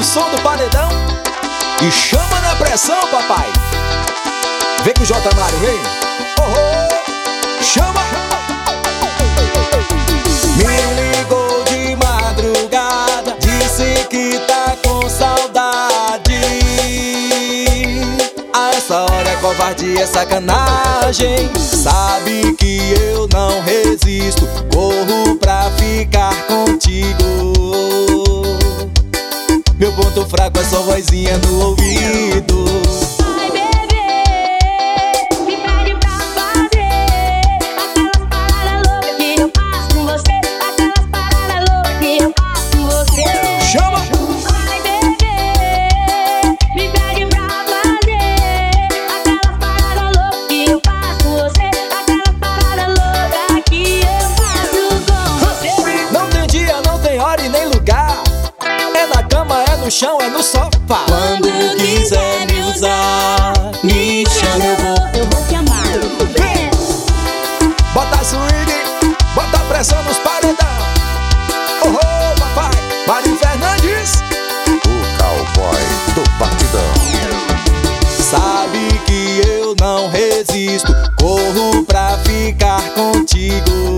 o som do paredão e chama na pressão, papai. Vem com o J. Mário, vem. Oh, oh, chama. Me ligou de madrugada, disse que tá com saudade. A essa hora é covardia, é sacanagem. Sabe que eu não resisto, corro pra ficar contigo. Meu ponto fraco é sua vozinha no ouvido. Ai, bebê, me pede pra fazer aquelas paradas loucas que eu faço com você. Aquelas paradas loucas que eu faço com você. Chama! Ai, bebê, me pede pra fazer aquelas paradas loucas que eu faço com você. Aquelas paradas loucas que eu faço com você. Não tem dia, não tem hora e nem lugar. É na cama, é no chão, é no sofá. Quando quiser me usar, me chama, eu vou te amar. Bota swing, bota pressão nos paredão. Oh, oh, papai, Mário Fernandes, O cowboy do batidão. sabe que eu não resisto, corro pra ficar contigo.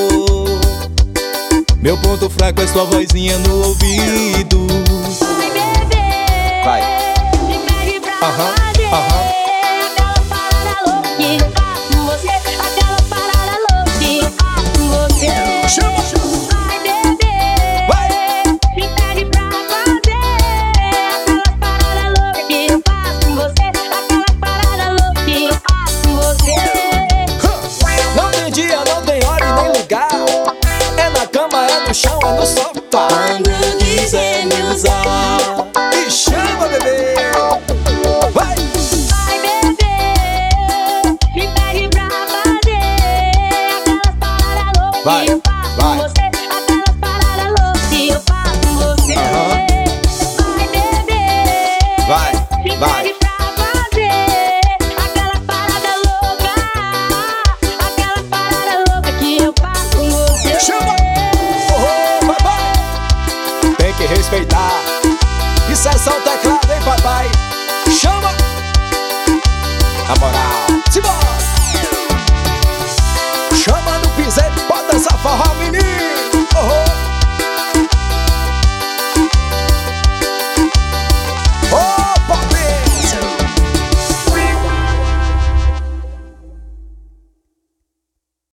Meu ponto fraco é sua vozinha no ouvido. Ai, bebê, Vai. me pede pra Aham, fazer aham. aquelas paradas loucas que eu faço com você. Aquelas paradas loucas que eu faço com você. Chama, Ai, bebê, vai. me pede pra fazer aquelas paradas loucas que eu faço com você. Aquelas paradas loucas que eu faço com você. Não tem dia, não tem hora e nem lugar. É na cama, é no chão, é no sofá. Quando quiser me usar, E chama, bebê. Vai. ai, bebê, me pede pra fazer aquelas paradas loucas Vai, que eu faço vai. com você. Aquelas paradas loucas que eu faço com você. Aham. Ai, bebê, Vai, me vai. pede pra fazer aquelas paradas loucas. Aquelas paradas loucas que eu faço com você. Chama. Oh, oh, papai. Tem que respeitar. Isso é só o teclado, hein, papai? Chama. A moral. Simbora. Chama no piseiro, bota essa forró, menino.